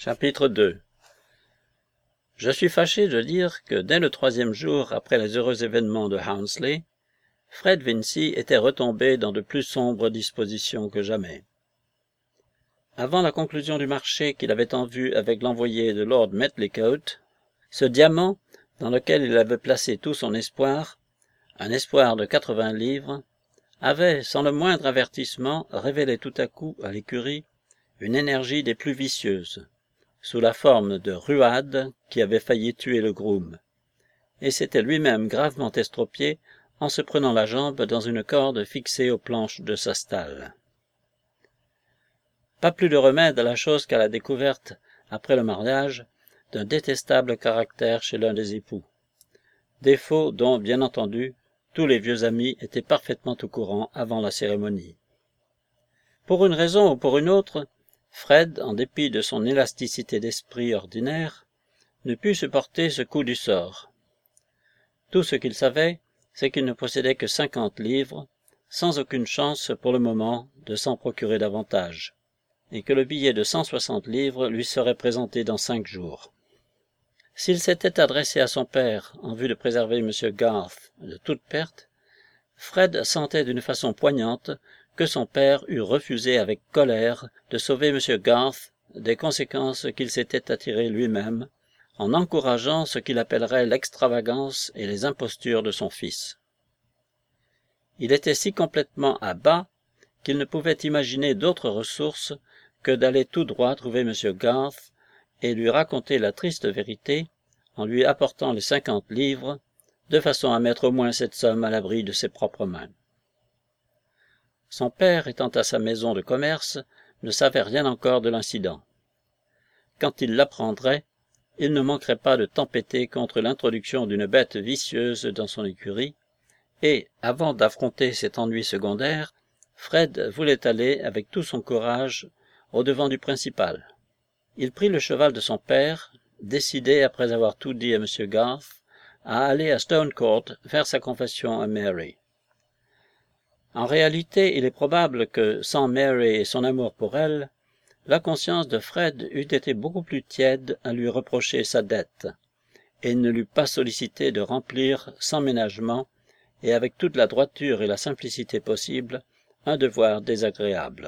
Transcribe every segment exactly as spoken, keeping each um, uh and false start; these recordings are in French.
Chapitre deux. Je suis fâché de dire que dès le troisième jour après les heureux événements de Hounslow, Fred Vincy était retombé dans de plus sombres dispositions que jamais. Avant la conclusion du marché qu'il avait en vue avec l'envoyé de Lord Medlicote, ce diamant, dans lequel il avait placé tout son espoir, un espoir de quatre-vingts livres, avait, sans le moindre avertissement, révélé tout à coup à l'écurie une énergie des plus vicieuses, sous la forme de ruades qui avait failli tuer le groom, et s'était lui-même gravement estropié en se prenant la jambe dans une corde fixée aux planches de sa stalle. Pas plus de remède à la chose qu'à la découverte, après le mariage, d'un détestable caractère chez l'un des époux, défaut dont, bien entendu, tous les vieux amis étaient parfaitement au courant avant la cérémonie. Pour une raison ou pour une autre, Fred, en dépit de son élasticité d'esprit ordinaire, ne put supporter ce coup du sort. Tout ce qu'il savait, c'est qu'il ne possédait que cinquante livres, sans aucune chance pour le moment de s'en procurer davantage, et que le billet de cent soixante livres lui serait présenté dans cinq jours. S'il s'était adressé à son père en vue de préserver M. Garth de toute perte, Fred sentait d'une façon poignante que son père eût refusé avec colère de sauver M. Garth des conséquences qu'il s'était attirées lui-même, en encourageant ce qu'il appellerait l'extravagance et les impostures de son fils. Il était si complètement à bas qu'il ne pouvait imaginer d'autre ressource que d'aller tout droit trouver M. Garth et lui raconter la triste vérité en lui apportant les cinquante livres, de façon à mettre au moins cette somme à l'abri de ses propres mains. Son père, étant à sa maison de commerce, ne savait rien encore de l'incident. Quand il l'apprendrait, il ne manquerait pas de tempêter contre l'introduction d'une bête vicieuse dans son écurie, et, avant d'affronter cet ennui secondaire, Fred voulait aller avec tout son courage au-devant du principal. Il prit le cheval de son père, décidé, après avoir tout dit à M. Garth, à aller à Stonecourt faire sa confession à Mary. En réalité, il est probable que, sans Mary et son amour pour elle, la conscience de Fred eût été beaucoup plus tiède à lui reprocher sa dette, et il ne l'eût pas sollicité de remplir, sans ménagement, et avec toute la droiture et la simplicité possible, un devoir désagréable.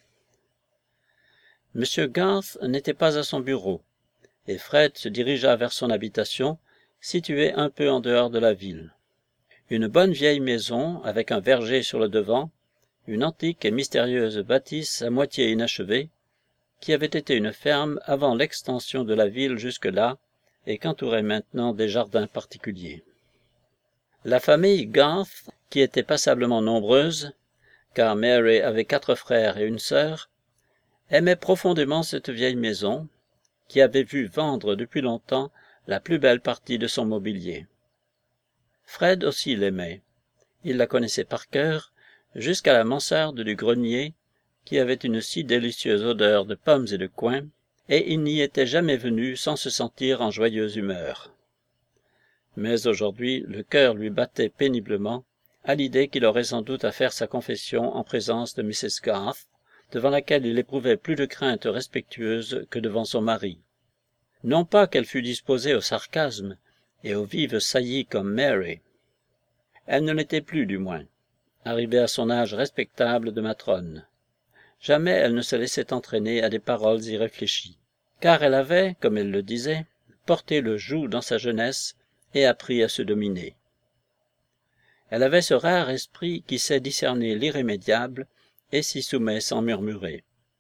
M. Garth n'était pas à son bureau, et Fred se dirigea vers son habitation, située un peu en dehors de la ville. Une bonne vieille maison, avec un verger sur le devant, une antique et mystérieuse bâtisse à moitié inachevée, qui avait été une ferme avant l'extension de la ville jusque-là, et qu'entouraient maintenant des jardins particuliers. La famille Garth, qui était passablement nombreuse, car Mary avait quatre frères et une sœur, aimait profondément cette vieille maison, qui avait vu vendre depuis longtemps la plus belle partie de son mobilier. Fred aussi l'aimait. Il la connaissait par cœur, jusqu'à la mansarde du grenier, qui avait une si délicieuse odeur de pommes et de coing, et il n'y était jamais venu sans se sentir en joyeuse humeur. Mais aujourd'hui, le cœur lui battait péniblement à l'idée qu'il aurait sans doute à faire sa confession en présence de Missus Garth, devant laquelle il éprouvait plus de crainte respectueuse que devant son mari. Non pas qu'elle fût disposée au sarcasme et aux vives saillies comme Mary. Elle ne l'était plus, du moins, arrivée à son âge respectable de matrone. Jamais elle ne se laissait entraîner à des paroles irréfléchies, car elle avait, comme elle le disait, porté le joug dans sa jeunesse et appris à se dominer. Elle avait ce rare esprit qui sait discerner l'irrémédiable et s'y soumet sans murmurer.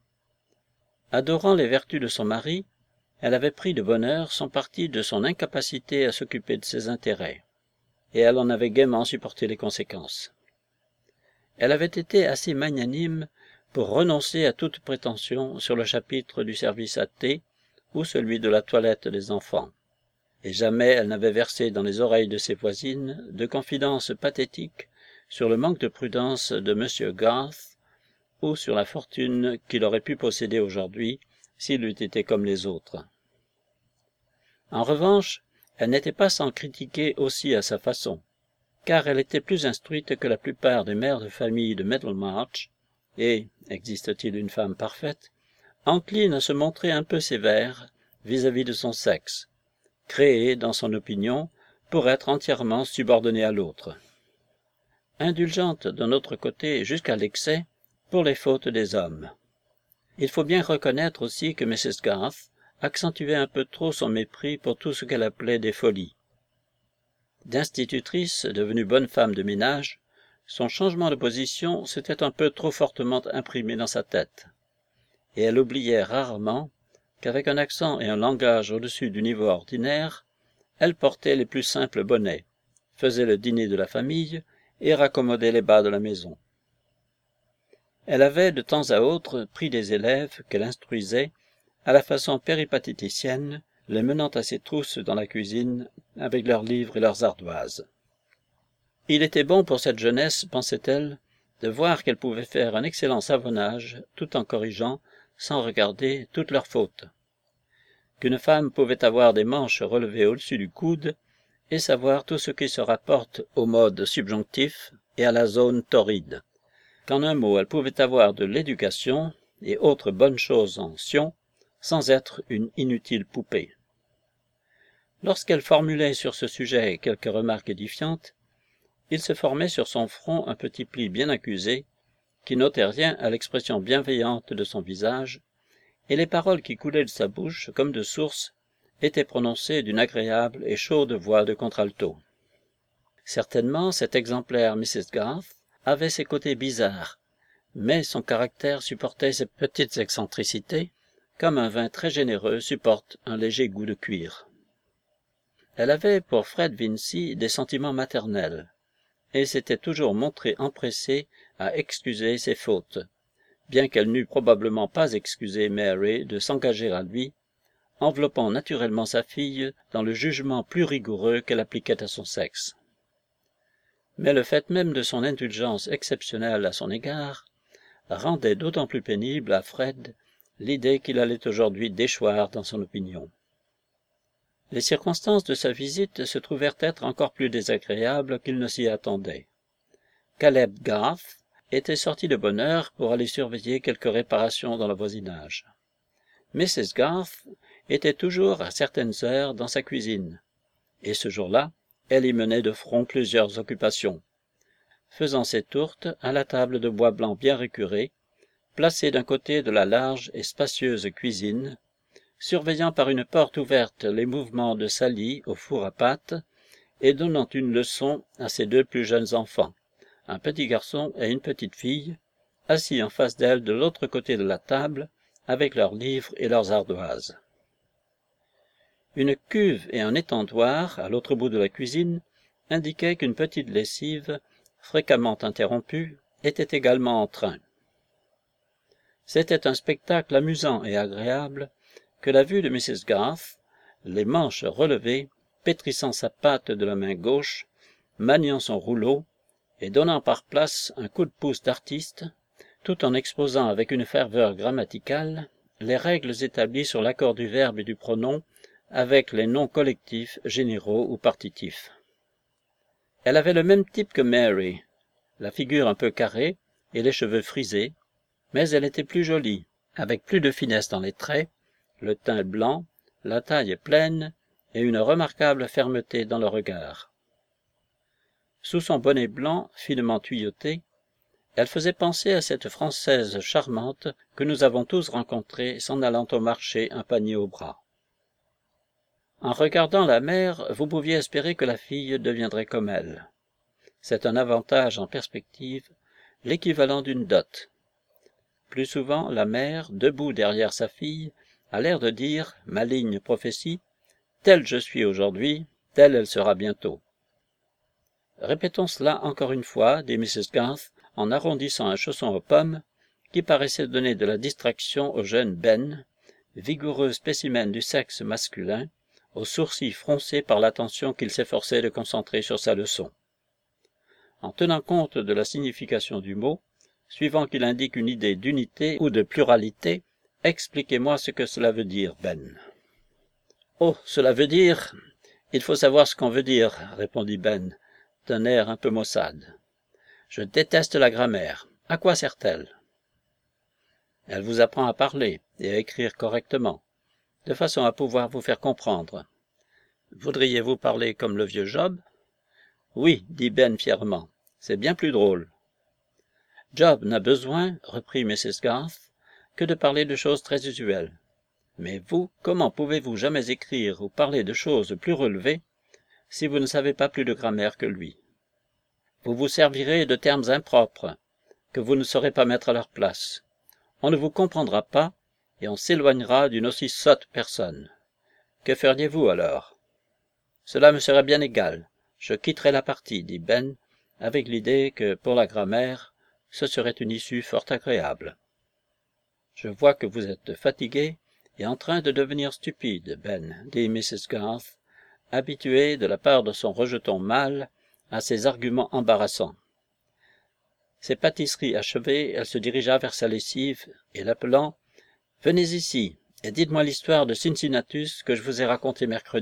Adorant les vertus de son mari, elle avait pris de bonne heure son parti de son incapacité à s'occuper de ses intérêts, et elle en avait gaiement supporté les conséquences. Elle avait été assez magnanime pour renoncer à toute prétention sur le chapitre du service à thé ou celui de la toilette des enfants, et jamais elle n'avait versé dans les oreilles de ses voisines de confidences pathétiques sur le manque de prudence de M. Garth ou sur la fortune qu'il aurait pu posséder aujourd'hui s'il eût été comme les autres. En revanche, elle n'était pas sans critiquer aussi à sa façon, car elle était plus instruite que la plupart des mères de famille de Middlemarch, et, existe-t-il une femme parfaite, encline à se montrer un peu sévère vis-à-vis de son sexe, créé, dans son opinion, pour être entièrement subordonné à l'autre. Indulgente d'un autre côté jusqu'à l'excès pour les fautes des hommes. Il faut bien reconnaître aussi que missus Garth accentuait un peu trop son mépris pour tout ce qu'elle appelait des folies. D'institutrice devenue bonne femme de ménage, son changement de position s'était un peu trop fortement imprimé dans sa tête, et elle oubliait rarement qu'avec un accent et un langage au-dessus du niveau ordinaire, elle portait les plus simples bonnets, faisait le dîner de la famille et raccommodait les bas de la maison. Elle avait de temps à autre pris des élèves qu'elle instruisait à la façon péripatéticienne, les menant à ses trousses dans la cuisine avec leurs livres et leurs ardoises. Il était bon pour cette jeunesse, pensait-elle, de voir qu'elle pouvait faire un excellent savonnage tout en corrigeant, sans regarder, toutes leurs fautes. Qu'une femme pouvait avoir des manches relevées au-dessus du coude et savoir tout ce qui se rapporte au mode subjonctif et à la zone torride. Qu'en un mot, elle pouvait avoir de l'éducation et autres bonnes choses en sion, sans être une inutile poupée. Lorsqu'elle formulait sur ce sujet quelques remarques édifiantes, il se formait sur son front un petit pli bien accusé, qui n'ôtait rien à l'expression bienveillante de son visage, et les paroles qui coulaient de sa bouche, comme de source, étaient prononcées d'une agréable et chaude voix de contralto. Certainement, cet exemplaire missus Garth avait ses côtés bizarres, mais son caractère supportait ces petites excentricités, comme un vin très généreux supporte un léger goût de cuir. Elle avait pour Fred Vincy des sentiments maternels, et s'était toujours montrée empressée à excuser ses fautes, bien qu'elle n'eût probablement pas excusé Mary de s'engager à lui, enveloppant naturellement sa fille dans le jugement plus rigoureux qu'elle appliquait à son sexe. Mais le fait même de son indulgence exceptionnelle à son égard rendait d'autant plus pénible à Fred l'idée qu'il allait aujourd'hui déchoir dans son opinion. Les circonstances de sa visite se trouvèrent être encore plus désagréables qu'il ne s'y attendait. Caleb Garth était sorti de bonne heure pour aller surveiller quelques réparations dans le voisinage. missus Garth était toujours à certaines heures dans sa cuisine, et ce jour-là, elle y menait de front plusieurs occupations, faisant ses tourtes à la table de bois blanc bien récurée, placée d'un côté de la large et spacieuse cuisine, surveillant par une porte ouverte les mouvements de Sally au four à pâte et donnant une leçon à ses deux plus jeunes enfants, un petit garçon et une petite fille, assis en face d'elle de l'autre côté de la table, avec leurs livres et leurs ardoises. Une cuve et un étendoir, à l'autre bout de la cuisine, indiquaient qu'une petite lessive, fréquemment interrompue, était également en train. C'était un spectacle amusant et agréable que la vue de missus Garth, les manches relevées, pétrissant sa pâte de la main gauche, maniant son rouleau, et donnant par place un coup de pouce d'artiste, tout en exposant avec une ferveur grammaticale les règles établies sur l'accord du verbe et du pronom avec les noms collectifs, généraux ou partitifs. Elle avait le même type que Mary, la figure un peu carrée et les cheveux frisés, mais elle était plus jolie, avec plus de finesse dans les traits, le teint blanc, la taille pleine et une remarquable fermeté dans le regard. Sous son bonnet blanc finement tuyauté, elle faisait penser à cette Française charmante que nous avons tous rencontrée s'en allant au marché un panier au bras. En regardant la mère, vous pouviez espérer que la fille deviendrait comme elle. C'est un avantage en perspective, l'équivalent d'une dot. Plus souvent, la mère, debout derrière sa fille, a l'air de dire, maligne prophétie, « Telle je suis aujourd'hui, telle elle sera bientôt. » Répétons cela encore une fois, dit missus Garth, en arrondissant un chausson aux pommes, qui paraissait donner de la distraction au jeune Ben, vigoureux spécimen du sexe masculin, aux sourcils froncés par l'attention qu'il s'efforçait de concentrer sur sa leçon. En tenant compte de la signification du mot, suivant qu'il indique une idée d'unité ou de pluralité, expliquez-moi ce que cela veut dire, Ben. « Oh, cela veut dire... Il faut savoir ce qu'on veut dire, répondit Ben, d'un air un peu maussade. Je déteste la grammaire. À quoi sert-elle? Elle vous apprend à parler et à écrire correctement, de façon à pouvoir vous faire comprendre. Voudriez-vous parler comme le vieux Job? Oui, dit Ben fièrement, c'est bien plus drôle. Job n'a besoin, reprit missus Garth, que de parler de choses très usuelles. Mais vous, comment pouvez-vous jamais écrire ou parler de choses plus relevées si vous ne savez pas plus de grammaire que lui? Vous vous servirez de termes impropres, que vous ne saurez pas mettre à leur place. On ne vous comprendra pas, et on s'éloignera d'une aussi sotte personne. Que feriez-vous alors? Cela me serait bien égal. Je quitterais la partie, dit Ben, avec l'idée que, pour la grammaire, ce serait une issue fort agréable. Je vois que vous êtes fatigué et en train de devenir stupide, Ben, dit missus Garth, habituée de la part de son rejeton mâle à ces arguments embarrassants. Ses pâtisseries achevées, elle se dirigea vers sa lessive et l'appelant « Venez ici et dites-moi l'histoire de Cincinnatus que je vous ai racontée mercredi. »«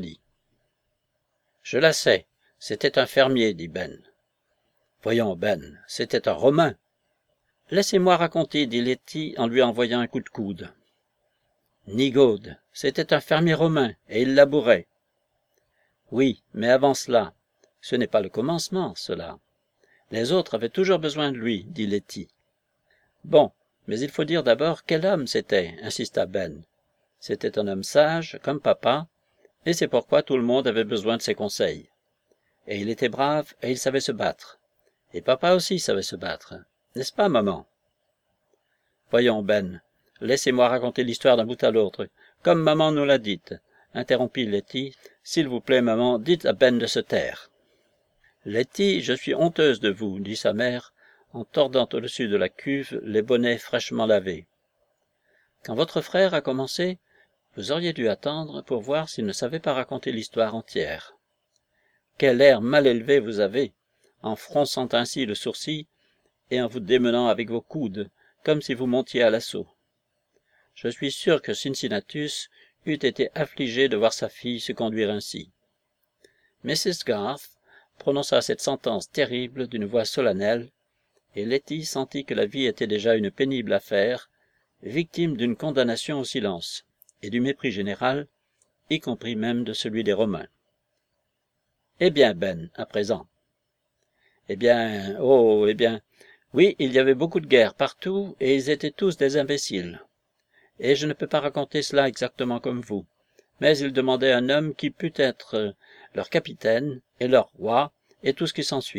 Je la sais, c'était un fermier, dit Ben. »« Voyons, Ben, c'était un Romain. »« Laissez-moi raconter, dit Letty en lui envoyant un coup de coude. »« Nigaude, c'était un fermier romain et il labourait. »« Oui, mais avant cela, ce n'est pas le commencement, cela. Les autres avaient toujours besoin de lui, dit Letty. »« Bon, mais il faut dire d'abord quel homme c'était, insista Ben. C'était un homme sage, comme papa, et c'est pourquoi tout le monde avait besoin de ses conseils. Et il était brave et il savait se battre. Et papa aussi savait se battre. N'est-ce pas, maman? Voyons, Ben, laissez-moi raconter l'histoire d'un bout à l'autre, comme maman nous l'a dite, interrompit Letty. S'il vous plaît, maman, dites à Ben de se taire. Letty, je suis honteuse de vous, dit sa mère, en tordant au-dessus de la cuve les bonnets fraîchement lavés. Quand votre frère a commencé, vous auriez dû attendre pour voir s'il ne savait pas raconter l'histoire entière. Quel air mal élevé vous avez, en fronçant ainsi le sourcil et en vous démenant avec vos coudes, comme si vous montiez à l'assaut. Je suis sûr que Cincinnatus eût été affligé de voir sa fille se conduire ainsi. missus Garth prononça cette sentence terrible d'une voix solennelle, et Letty sentit que la vie était déjà une pénible affaire, victime d'une condamnation au silence, et du mépris général, y compris même de celui des Romains. « Eh bien, Ben, à présent. »« Eh bien, oh, eh bien, oui, il y avait beaucoup de guerres partout, et ils étaient tous des imbéciles. Et je ne peux pas raconter cela exactement comme vous, mais ils demandaient un homme qui pût être leur capitaine et leur roi, et tout ce qui s'ensuit. »«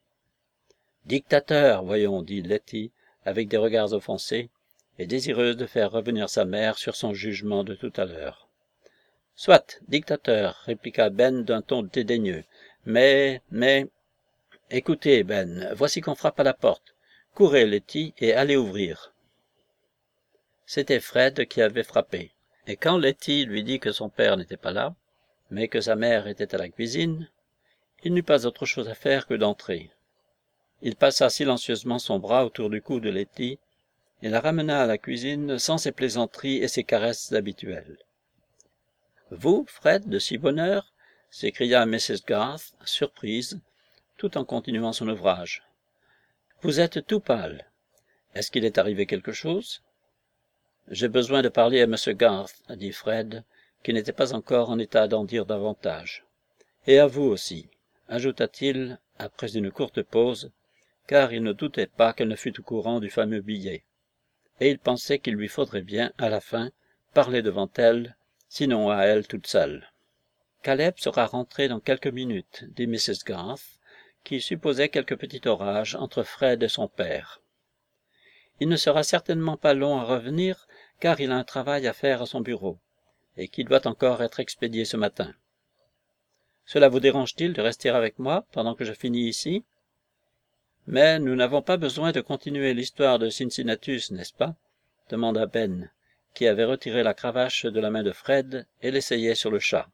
Dictateur, voyons, dit Letty, avec des regards offensés, et désireuse de faire revenir sa mère sur son jugement de tout à l'heure. « Soit, dictateur, répliqua Ben d'un ton dédaigneux, mais, mais... Écoutez, Ben, voici qu'on frappe à la porte. Courez, Letty, et allez ouvrir. » C'était Fred qui avait frappé, et quand Letty lui dit que son père n'était pas là, mais que sa mère était à la cuisine, il n'eut pas autre chose à faire que d'entrer. Il passa silencieusement son bras autour du cou de Letty, et la ramena à la cuisine sans ses plaisanteries et ses caresses habituelles. « Vous, Fred, de si bonne heure » s'écria missus Garth, surprise, tout en continuant son ouvrage. « Vous êtes tout pâle. Est-ce qu'il est arrivé quelque chose ?»« J'ai besoin de parler à M. Garth, » dit Fred, qui n'était pas encore en état d'en dire davantage. « Et à vous aussi, » ajouta-t-il après une courte pause, car il ne doutait pas qu'elle ne fût au courant du fameux billet, et il pensait qu'il lui faudrait bien, à la fin, parler devant elle, sinon à elle toute seule. « Caleb sera rentré dans quelques minutes, » dit missus Garth, qui supposait quelque petit orage entre Fred et son père. « Il ne sera certainement pas long à revenir, car il a un travail à faire à son bureau, et qui doit encore être expédié ce matin. Cela vous dérange-t-il de rester avec moi pendant que je finis ici? Mais nous n'avons pas besoin de continuer l'histoire de Cincinnatus, n'est-ce pas? Demanda Ben, qui avait retiré la cravache de la main de Fred et l'essayait sur le chat.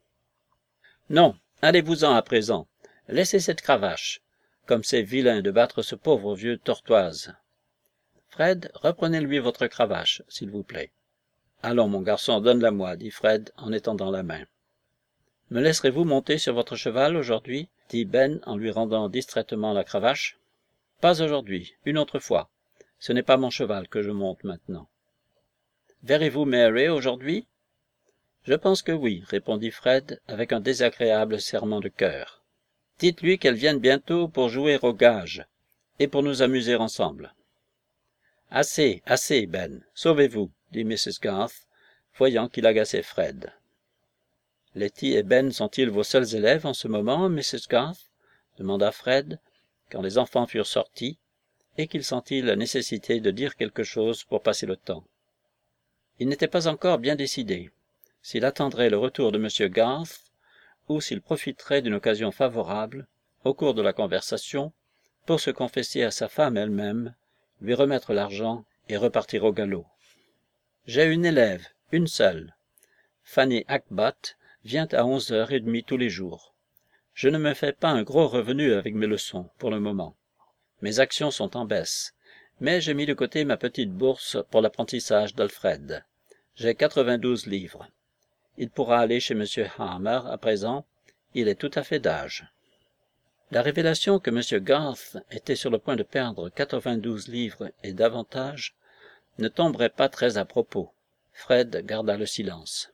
Non, allez-vous-en à présent. Laissez cette cravache, comme c'est vilain de battre ce pauvre vieux Tortoise. Fred, reprenez-lui votre cravache, s'il vous plaît. Allons, mon garçon, donne-la-moi, dit Fred en étendant la main. Me laisserez-vous monter sur votre cheval aujourd'hui? Dit Ben en lui rendant distraitement la cravache. Pas aujourd'hui, une autre fois. Ce n'est pas mon cheval que je monte maintenant. Verrez-vous Mary aujourd'hui? Je pense que oui, répondit Fred avec un désagréable serrement de cœur. Dites-lui qu'elle vienne bientôt pour jouer au gage, et pour nous amuser ensemble. Assez, assez, Ben, sauvez-vous, dit missus Garth, voyant qu'il agaçait Fred. Letty et Ben sont-ils vos seuls élèves en ce moment, missus Garth? Demanda Fred, quand les enfants furent sortis, et qu'il sentit la nécessité de dire quelque chose pour passer le temps. Il n'était pas encore bien décidé, s'il attendrait le retour de M. Garth, ou s'il profiterait d'une occasion favorable, au cours de la conversation, pour se confesser à sa femme elle-même, lui remettre l'argent et repartir au galop. « J'ai une élève, une seule. Fanny Hackbutt vient à onze heures trente tous les jours. Je ne me fais pas un gros revenu avec mes leçons, pour le moment. Mes actions sont en baisse, mais j'ai mis de côté ma petite bourse pour l'apprentissage d'Alfred. J'ai quatre-vingt-douze livres. Il pourra aller chez M. Hammer à présent, il est tout à fait d'âge. » La révélation que M. Garth était sur le point de perdre quatre-vingt-douze livres et davantage ne tomberait pas très à propos. Fred garda le silence.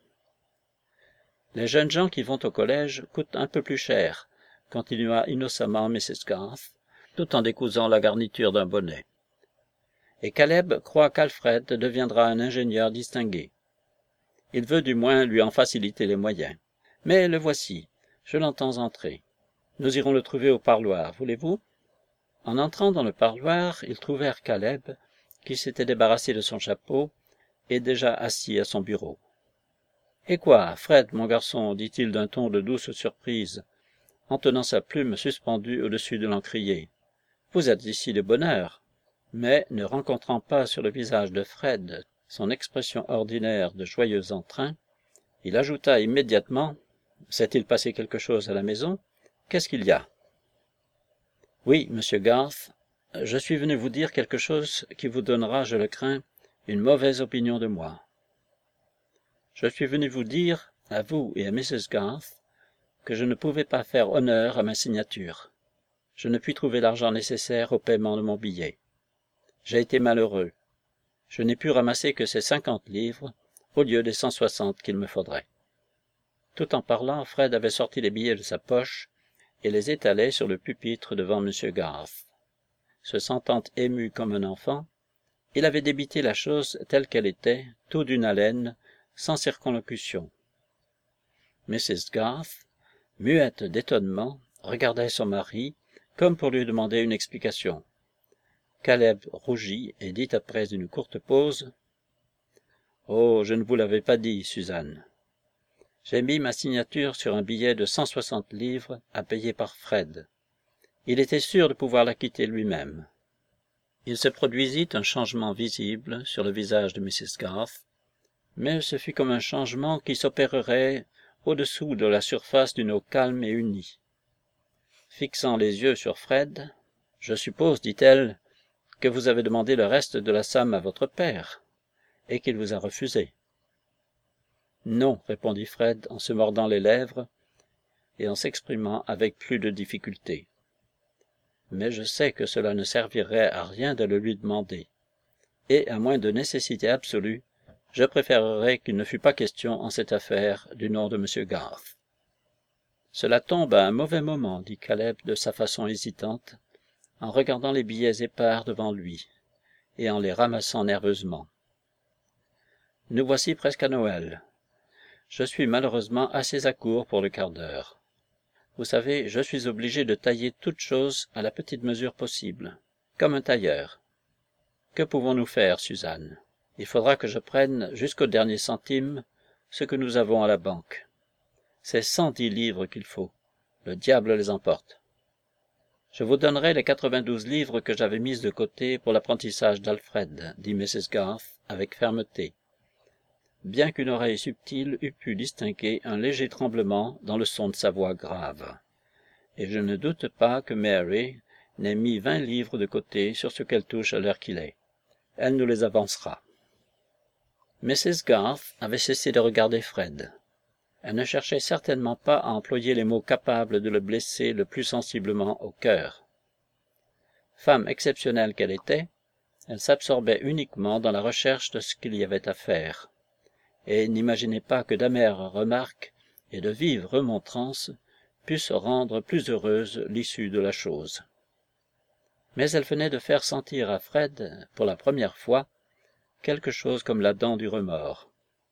Les jeunes gens qui vont au collège coûtent un peu plus cher, continua innocemment missus Garth, tout en décousant la garniture d'un bonnet. Et Caleb croit qu'Alfred deviendra un ingénieur distingué. Il veut du moins lui en faciliter les moyens. Mais le voici, je l'entends entrer. Nous irons le trouver au parloir, voulez-vous? En entrant dans le parloir, ils trouvèrent Caleb, qui s'était débarrassé de son chapeau, et déjà assis à son bureau. « Et quoi, Fred, mon garçon, dit-il d'un ton de douce surprise, en tenant sa plume suspendue au-dessus de l'encrier. Vous êtes ici de bonne heure. » Mais, ne rencontrant pas sur le visage de Fred son expression ordinaire de joyeux entrain, il ajouta immédiatement « S'est-il passé quelque chose à la maison? Qu'est-ce qu'il y a? » « Oui, monsieur Garth, je suis venu vous dire quelque chose qui vous donnera, je le crains, une mauvaise opinion de moi. Je suis venu vous dire, à vous et à missus Garth, que je ne pouvais pas faire honneur à ma signature. Je ne puis trouver l'argent nécessaire au paiement de mon billet. J'ai été malheureux. Je n'ai pu ramasser que ces cinquante livres, au lieu des cent soixante qu'il me faudrait. » Tout en parlant, Fred avait sorti les billets de sa poche et les étalait sur le pupitre devant M. Garth. Se sentant ému comme un enfant, il avait débité la chose telle qu'elle était, tout d'une haleine, sans circonlocution. missus Garth, muette d'étonnement, regardait son mari, comme pour lui demander une explication. Caleb rougit et dit après une courte pause, « Oh, je ne vous l'avais pas dit, Suzanne. J'ai mis ma signature sur un billet de cent soixante livres à payer par Fred. Il était sûr de pouvoir l'acquitter lui-même. » Il se produisit un changement visible sur le visage de missus Garth, mais ce fut comme un changement qui s'opérerait au-dessous de la surface d'une eau calme et unie. Fixant les yeux sur Fred, « Je suppose, dit-elle, que vous avez demandé le reste de la somme à votre père, et qu'il vous a refusé. » « Non, répondit Fred en se mordant les lèvres et en s'exprimant avec plus de difficulté. Mais je sais que cela ne servirait à rien de le lui demander, et à moins de nécessité absolue, je préférerais qu'il ne fût pas question en cette affaire du nom de M. Garth. »« Cela tombe à un mauvais moment, dit Caleb de sa façon hésitante, en regardant les billets épars devant lui, et en les ramassant nerveusement. « Nous voici presque à Noël. Je suis malheureusement assez à court pour le quart d'heure. Vous savez, je suis obligé de tailler toute chose à la petite mesure possible, comme un tailleur. Que pouvons-nous faire, Suzanne? Il faudra que je prenne jusqu'au dernier centime ce que nous avons à la banque. C'est cent dix livres qu'il faut. Le diable les emporte. Je vous donnerai les quatre-vingt-douze livres que j'avais mises de côté pour l'apprentissage d'Alfred, dit missus Garth avec fermeté, bien qu'une oreille subtile eût pu distinguer un léger tremblement dans le son de sa voix grave. Et je ne doute pas que Mary n'ait mis vingt livres de côté sur ce qu'elle touche à l'heure qu'il est. Elle nous les avancera. missus Garth avait cessé de regarder Fred. Elle ne cherchait certainement pas à employer les mots capables de le blesser le plus sensiblement au cœur. Femme exceptionnelle qu'elle était, elle s'absorbait uniquement dans la recherche de ce qu'il y avait à faire, et n'imaginait pas que d'amères remarques et de vives remontrances pussent rendre plus heureuse l'issue de la chose. Mais elle venait de faire sentir à Fred, pour la première fois, quelque chose comme la dent du remords.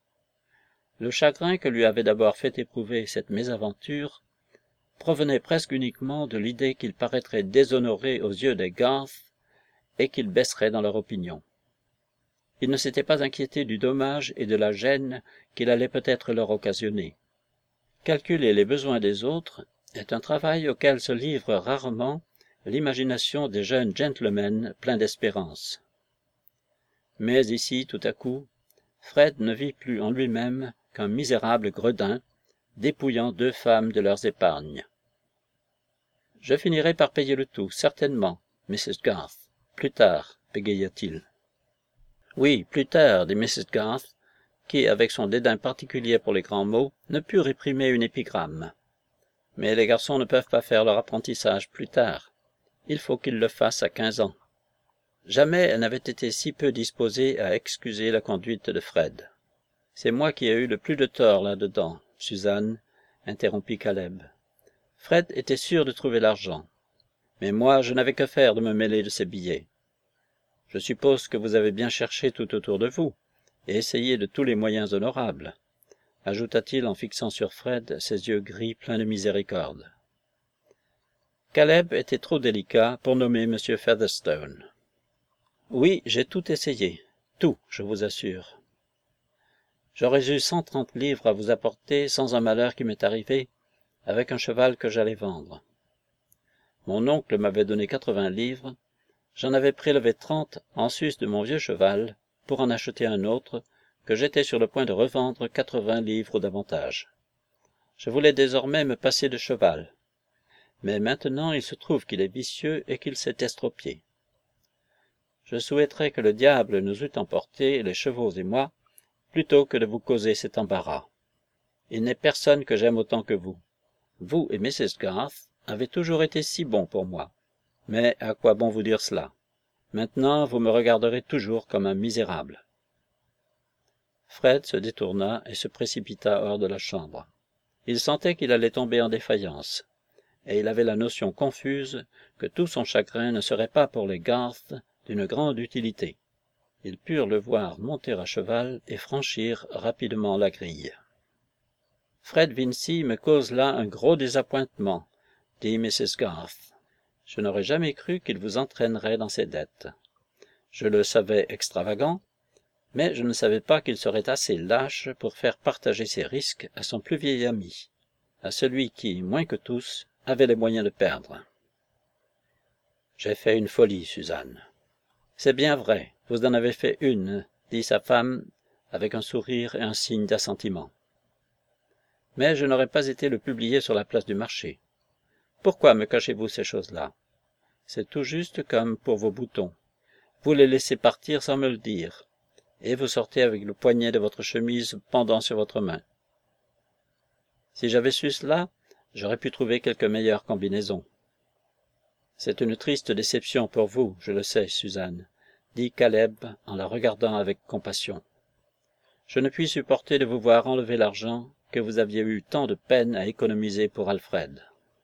Le chagrin que lui avait d'abord fait éprouver cette mésaventure provenait presque uniquement de l'idée qu'il paraîtrait déshonoré aux yeux des Garth et qu'il baisserait dans leur opinion. Il ne s'était pas inquiété du dommage et de la gêne qu'il allait peut-être leur occasionner. Calculer les besoins des autres est un travail auquel se livre rarement l'imagination des jeunes gentlemen pleins d'espérance. Mais ici, tout à coup, Fred ne vit plus en lui-même qu'un misérable gredin, dépouillant deux femmes de leurs épargnes. « Je finirai par payer le tout, certainement, Missus Garth. Plus tard, bégaya-t-il. « Oui, plus tard, dit Missus Garth, qui, avec son dédain particulier pour les grands mots, ne put réprimer une épigramme. Mais les garçons ne peuvent pas faire leur apprentissage plus tard. Il faut qu'ils le fassent à quinze ans. » Jamais elle n'avait été si peu disposée à excuser la conduite de Fred. « C'est moi qui ai eu le plus de tort là-dedans, Suzanne, » interrompit Caleb. « Fred était sûr de trouver l'argent. Mais moi, je n'avais que faire de me mêler de ces billets. Je suppose que vous avez bien cherché tout autour de vous, et essayé de tous les moyens honorables, » ajouta-t-il en fixant sur Fred ses yeux gris pleins de miséricorde. Caleb était trop délicat pour nommer M. Featherstone. « Oui, j'ai tout essayé, tout, je vous assure. J'aurais eu cent trente livres à vous apporter sans un malheur qui m'est arrivé, avec un cheval que j'allais vendre. Mon oncle m'avait donné quatre-vingts livres, j'en avais prélevé trente en sus de mon vieux cheval pour en acheter un autre que j'étais sur le point de revendre quatre-vingts livres davantage. Je voulais désormais me passer de cheval, mais maintenant il se trouve qu'il est vicieux et qu'il s'est estropié. Je souhaiterais que le diable nous eût emportés, les chevaux et moi, plutôt que de vous causer cet embarras. Il n'est personne que j'aime autant que vous. Vous et Missus Garth avez toujours été si bons pour moi. Mais à quoi bon vous dire cela? Maintenant, vous me regarderez toujours comme un misérable. » Fred se détourna et se précipita hors de la chambre. Il sentait qu'il allait tomber en défaillance, et il avait la notion confuse que tout son chagrin ne serait pas pour les Garth d'une grande utilité. Ils purent le voir monter à cheval et franchir rapidement la grille. « Fred Vincy me cause là un gros désappointement, » dit Missus Garth. « Je n'aurais jamais cru qu'il vous entraînerait dans ses dettes. Je le savais extravagant, mais je ne savais pas qu'il serait assez lâche pour faire partager ses risques à son plus vieil ami, à celui qui, moins que tous, avait les moyens de perdre. »« J'ai fait une folie, Suzanne. »« C'est bien vrai, vous en avez fait une, » dit sa femme avec un sourire et un signe d'assentiment. « Mais je n'aurais pas été le publier sur la place du marché. Pourquoi me cachez-vous ces choses-là? C'est tout juste comme pour vos boutons. Vous les laissez partir sans me le dire, et vous sortez avec le poignet de votre chemise pendant sur votre main. Si j'avais su cela, j'aurais pu trouver quelque meilleure combinaison. C'est une triste déception pour vous, je le sais, Suzanne, dit Caleb en la regardant avec compassion. Je ne puis supporter de vous voir enlever l'argent que vous aviez eu tant de peine à économiser pour Alfred.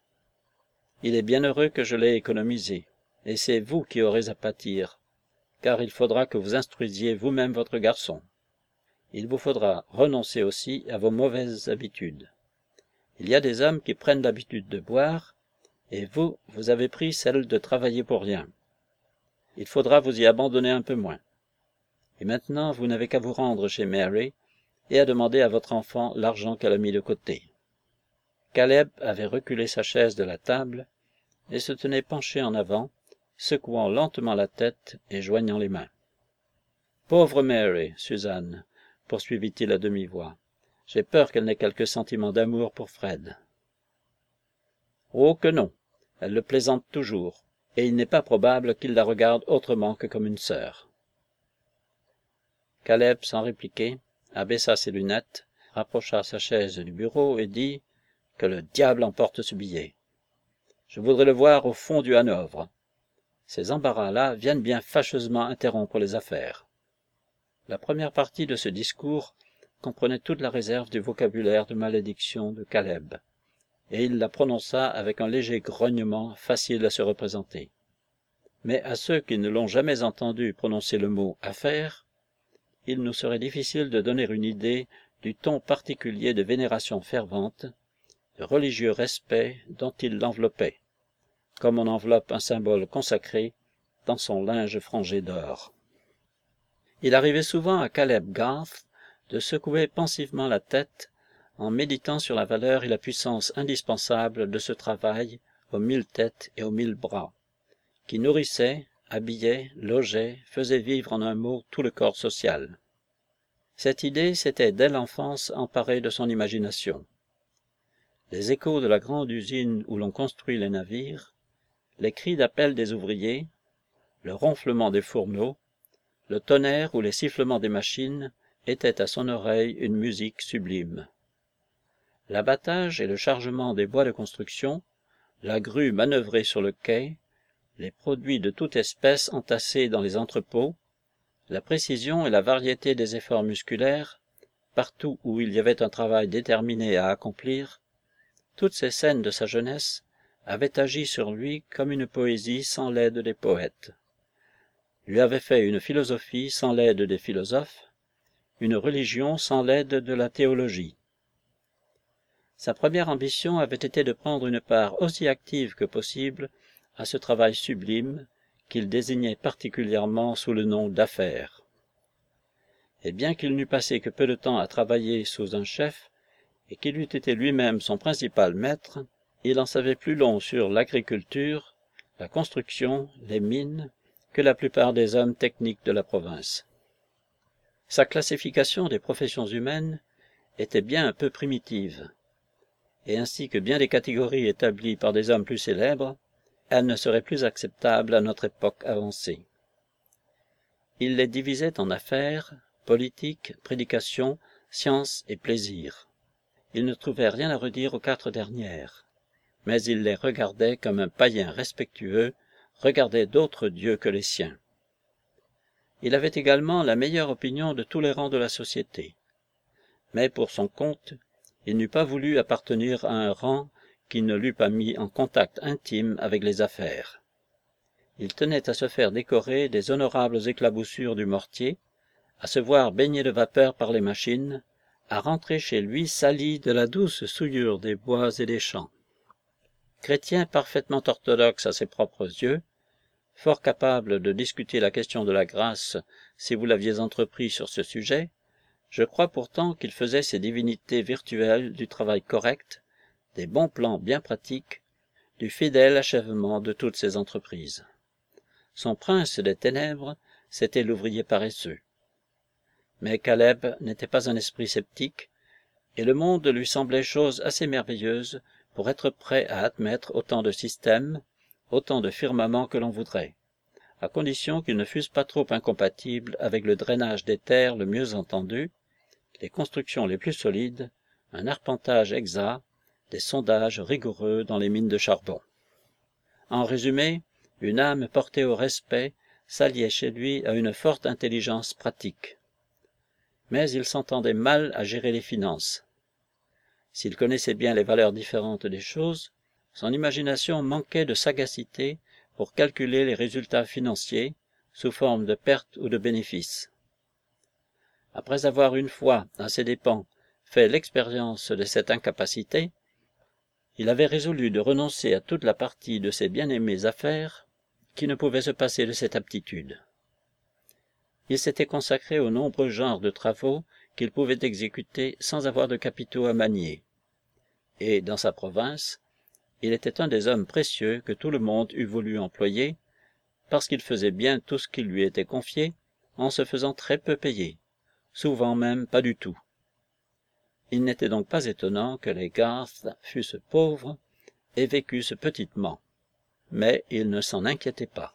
Il est bien heureux que je l'ai économisé, et c'est vous qui aurez à pâtir, car il faudra que vous instruisiez vous-même votre garçon. Il vous faudra renoncer aussi à vos mauvaises habitudes. Il y a des hommes qui prennent l'habitude de boire, et vous, vous avez pris celle de travailler pour rien. Il faudra vous y abandonner un peu moins. Et maintenant, vous n'avez qu'à vous rendre chez Mary et à demander à votre enfant l'argent qu'elle a mis de côté. » Caleb avait reculé sa chaise de la table et se tenait penché en avant, secouant lentement la tête et joignant les mains. « Pauvre Mary, Suzanne, » poursuivit-il à demi-voix, « j'ai peur qu'elle n'ait quelque sentiment d'amour pour Fred. »« Oh que non, elle le plaisante toujours, et il n'est pas probable qu'il la regarde autrement que comme une sœur. » Caleb, sans répliquer, abaissa ses lunettes, rapprocha sa chaise du bureau et dit « Que le diable emporte ce billet. Je voudrais le voir au fond du Hanovre. Ces embarras-là viennent bien fâcheusement interrompre les affaires. La première partie de ce discours comprenait toute la réserve du vocabulaire de malédiction de Caleb, et il la prononça avec un léger grognement facile à se représenter. Mais à ceux qui ne l'ont jamais entendu prononcer le mot « affaire », il nous serait difficile de donner une idée du ton particulier de vénération fervente, de religieux respect dont il l'enveloppait, comme on enveloppe un symbole consacré dans son linge frangé d'or. Il arrivait souvent à Caleb Garth de secouer pensivement la tête en méditant sur la valeur et la puissance indispensables de ce travail aux mille têtes et aux mille bras, qui nourrissait, habillait, logeait, faisait vivre en un mot tout le corps social. Cette idée s'était dès l'enfance emparée de son imagination. Les échos de la grande usine où l'on construit les navires, les cris d'appel des ouvriers, le ronflement des fourneaux, le tonnerre ou les sifflements des machines étaient à son oreille une musique sublime. L'abattage et le chargement des bois de construction, la grue manœuvrée sur le quai, les produits de toute espèce entassés dans les entrepôts, la précision et la variété des efforts musculaires, partout où il y avait un travail déterminé à accomplir, toutes ces scènes de sa jeunesse avaient agi sur lui comme une poésie sans l'aide des poètes, lui avaient fait une philosophie sans l'aide des philosophes, une religion sans l'aide de la théologie. Sa première ambition avait été de prendre une part aussi active que possible à ce travail sublime qu'il désignait particulièrement sous le nom d'affaires. Et bien qu'il n'eût passé que peu de temps à travailler sous un chef, et qu'il eût été lui-même son principal maître, il en savait plus long sur l'agriculture, la construction, les mines, que la plupart des hommes techniques de la province. Sa classification des professions humaines était bien un peu primitive, et ainsi que bien des catégories établies par des hommes plus célèbres, elle ne serait plus acceptable à notre époque avancée. Il les divisait en affaires, politique, prédication, science et plaisir. Il ne trouvait rien à redire aux quatre dernières, mais il les regardait comme un païen respectueux regardait d'autres dieux que les siens. Il avait également la meilleure opinion de tous les rangs de la société, mais pour son compte, il n'eût pas voulu appartenir à un rang qui ne l'eût pas mis en contact intime avec les affaires. Il tenait à se faire décorer des honorables éclaboussures du mortier, à se voir baigné de vapeur par les machines, à rentrer chez lui sali de la douce souillure des bois et des champs. Chrétien parfaitement orthodoxe à ses propres yeux, fort capable de discuter la question de la grâce si vous l'aviez entrepris sur ce sujet, je crois pourtant qu'il faisait ces divinités virtuelles du travail correct, des bons plans bien pratiques, du fidèle achèvement de toutes ses entreprises. Son prince des ténèbres, c'était l'ouvrier paresseux. Mais Caleb n'était pas un esprit sceptique, et le monde lui semblait chose assez merveilleuse pour être prêt à admettre autant de systèmes, autant de firmaments que l'on voudrait, à condition qu'ils ne fussent pas trop incompatibles avec le drainage des terres le mieux entendu, les constructions les plus solides, un arpentage exact, des sondages rigoureux dans les mines de charbon. En résumé, une âme portée au respect s'alliait chez lui à une forte intelligence pratique. Mais il s'entendait mal à gérer les finances. S'il connaissait bien les valeurs différentes des choses, son imagination manquait de sagacité pour calculer les résultats financiers sous forme de pertes ou de bénéfices. Après avoir une fois, à ses dépens, fait l'expérience de cette incapacité, il avait résolu de renoncer à toute la partie de ses bien-aimées affaires qui ne pouvaient se passer de cette aptitude. Il s'était consacré aux nombreux genres de travaux qu'il pouvait exécuter sans avoir de capitaux à manier, et, dans sa province, il était un des hommes précieux que tout le monde eût voulu employer, parce qu'il faisait bien tout ce qui lui était confié, en se faisant très peu payer, souvent même pas du tout. Il n'était donc pas étonnant que les Garth fussent pauvres et vécussent petitement, mais ils ne s'en inquiétaient pas.